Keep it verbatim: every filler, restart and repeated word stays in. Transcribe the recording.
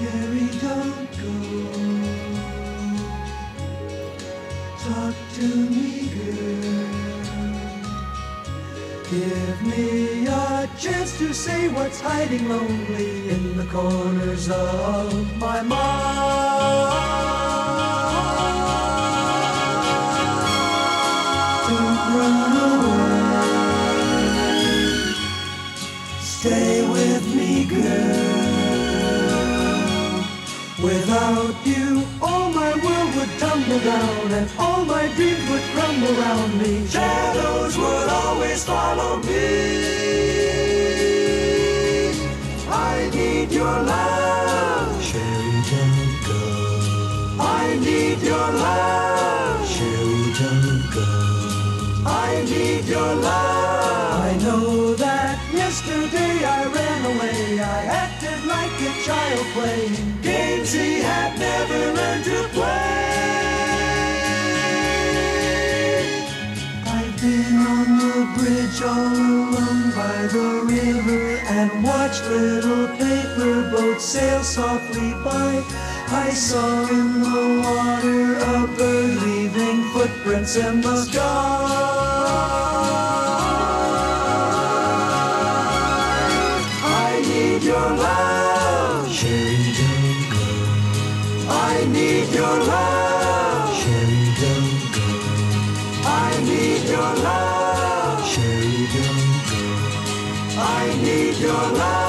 Sherry, don't go. Talk to me, girl. Give me a chance to say what's hiding lonely in the corners of my mind. Don't run away. Stay with me, girl. Without you, all my world would tumble down and all my dreams would crumble around me. Shadows would always follow me. I need your love, Sherry, don't go. I need your love, Sherry, don't go. I need your love. I know that yesterday I ran away. I acted like a child playing games he had never learned to play. I've been on the bridge all alone by the river and watched little paper boats sail softly by. I saw in the water a bird leaving footprints in the sky. I need your love, Sherry, don't go. I need your love, Sherry, don't go. I need your love, Sherry, don't go. I need your love.